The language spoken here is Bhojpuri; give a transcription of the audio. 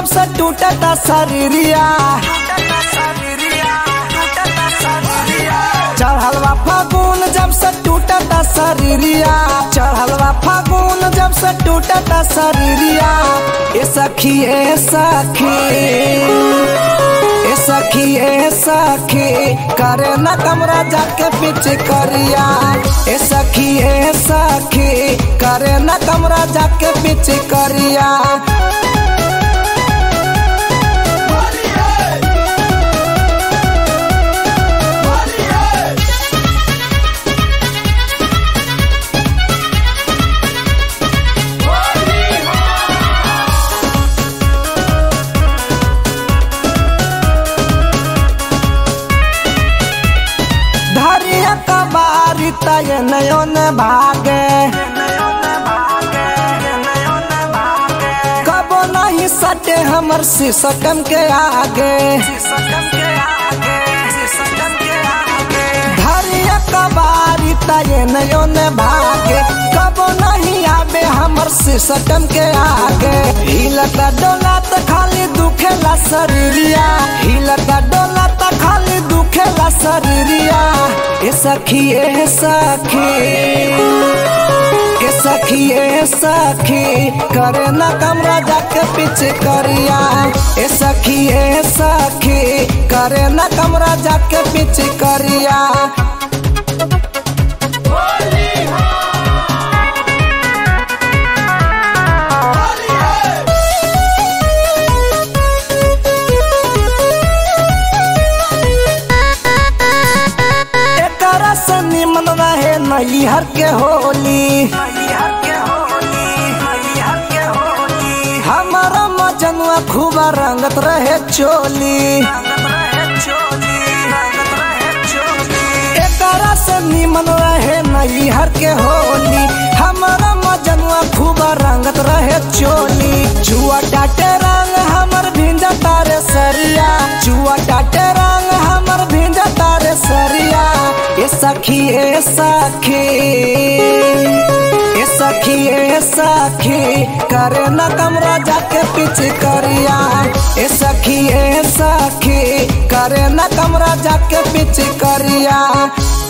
जब से टूटता शरीरिया, चढ़लवा फागुन जब से टूटता शरीरिया, चढ़लवा फागुन जब से टूटता शरीरिया। ए सखी ए सखी ए सखी ए सखी करे न कमरा जाके पीछे करिया। ए सखी ए सखी करे न कमरा जाके पीछे करिया। ये नयो न भागे कबो नहीं सटे हमर सिसकम के आगे। धरिया कबारी ये नयो न भागे कबो नहीं आबे हमर सिसकम के आगे। हिलता डोला त खाली दुखेला शरीरिया, हिलता डोला त खाली दुखेला शरीरिया। ए सखी ए सखी ए सखी ए सखी करे न कमरा जाके पीछे करिया। ए सखी ए सखी करे न कमरा जाके पीछे करिया। निमन रहे नैहर के होली, हमारा मजनुआ खूब रंगत रहे चोली। एकरा से निमन रहे नैहर के होली, हमारा मजनुआ खूब रंगत रहे चोली। जुआ डाटे रंग हमर भिंजा तारे सरिया, जुआ डाटे रंग हमर भिंजा तारे सरिया। ए सखी ए सखी ए सखी ए सखी करे न कमरा जाके पीछे करिया। ए सखी ए सखी करे न कमरा जाके पीछे करिया।